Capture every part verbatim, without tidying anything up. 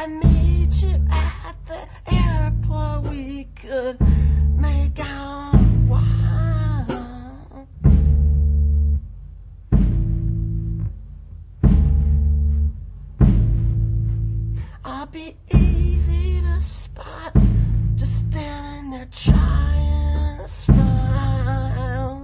I meet you at the airport, we could make out a while. I'll be easy to spot, just standing there trying to smile.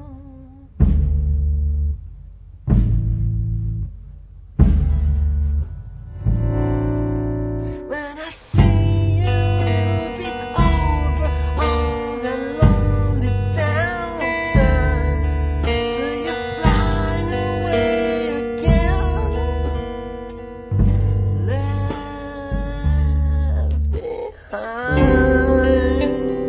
When I see you, it'll be over all that lonely downtime till you fly away again, left behind.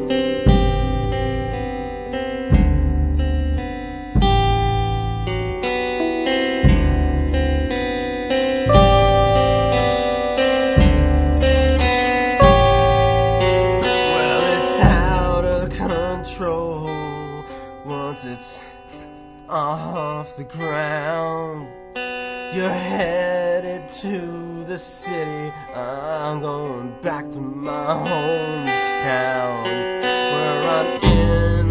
Well, it's out of control once it's off the ground. You're headed to the city, I'm going back to my hometown, where I'm in